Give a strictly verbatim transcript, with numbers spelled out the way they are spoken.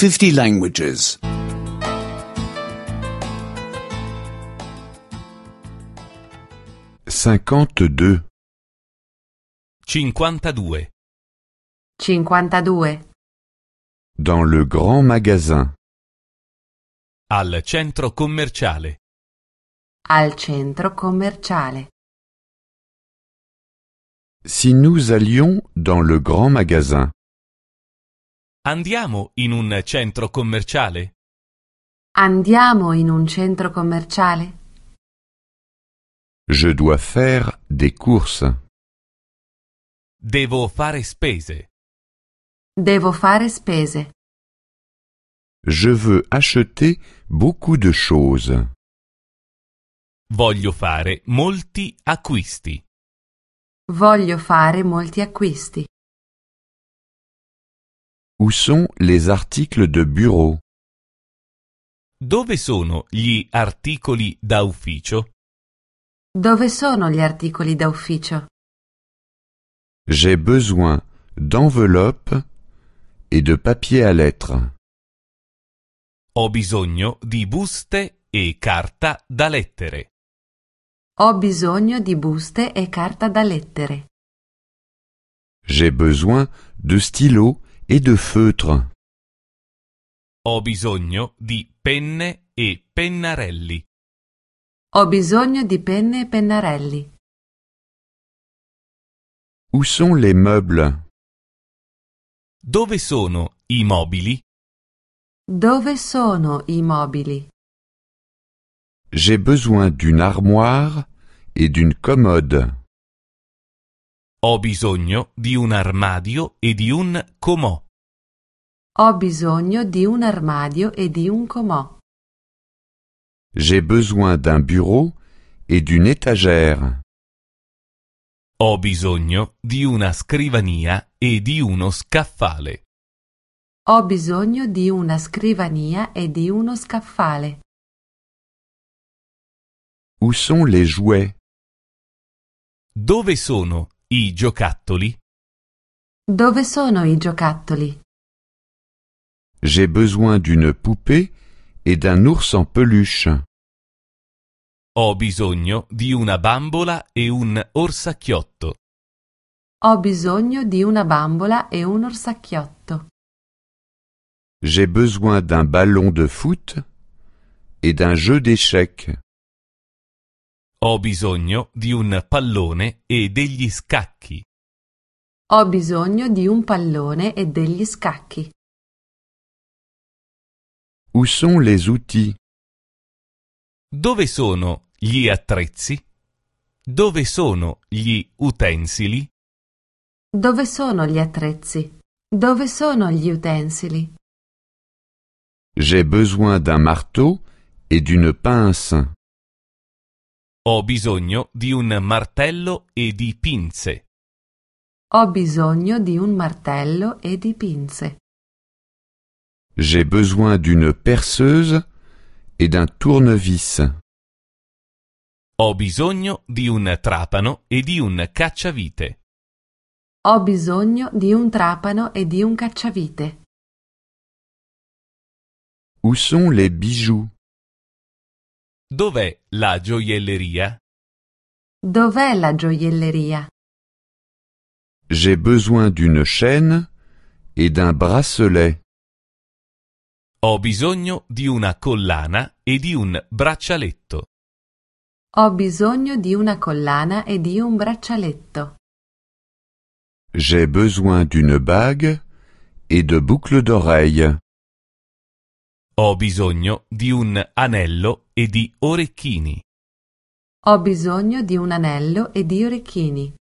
fifty languages. cinquantadue. cinquantadue. cinquantadue. Dans le grand magasin. Al centro commerciale. Al centro commerciale. Si nous allions dans le grand magasin. Andiamo in un centro commerciale? Andiamo in un centro commerciale? Je dois faire des courses. Devo fare spese. Devo fare spese. Je veux acheter beaucoup de choses. Voglio fare molti acquisti. Voglio fare molti acquisti. Où sont les articles de bureau? Dove sono gli articoli da ufficio? Dove sono gli articoli da ufficio? J'ai besoin d'enveloppes et de papier à lettres. Ho bisogno di buste e carta da lettere. Ho bisogno di buste e carta da lettere. J'ai besoin de stylos et de feutres. Ho bisogno di penne e pennarelli. Ho bisogno di penne e pennarelli. Où sont les meubles? Dove sono i mobili? Dove sono i mobili? J'ai besoin d'une armoire et d'une commode. Ho bisogno di un armadio e di un comò. Ho bisogno di un armadio e di un comò. J'ai besoin d'un bureau et d'une étagère. Ho bisogno di una scrivania e di uno scaffale. Ho bisogno di una scrivania e di uno scaffale. Où sont les jouets? Dove sono i giocattoli? Dove sono i giocattoli? J'ai besoin d'une poupée et d'un ours en peluche. Ho bisogno di una bambola e un orsacchiotto. Ho bisogno di una bambola e un orsacchiotto. J'ai besoin d'un ballon de foot et d'un jeu d'échecs. Ho bisogno di un pallone e degli scacchi. Ho bisogno di un pallone e degli scacchi. Où sont les outils? Dove sono gli attrezzi? Dove sono gli utensili? Dove sono gli attrezzi? Dove sono gli utensili? J'ai besoin d'un marteau et d'une pince. Ho bisogno di un martello e di pinze. Ho bisogno di un martello e di pinze. J'ai besoin d'une perceuse et d'un tournevis. Ho bisogno di un trapano e di un cacciavite. Ho bisogno di un trapano e di un cacciavite. Où sont les bijoux? Dov'è la gioielleria? Dov'è la gioielleria? J'ai besoin d'une chaîne et d'un bracelet. Ho bisogno di una collana e di un braccialetto. Ho bisogno di una collana e di un braccialetto. J'ai besoin d'une bague et de boucles d'oreilles. Ho bisogno di un anello e di orecchini. Ho bisogno di un anello e di orecchini.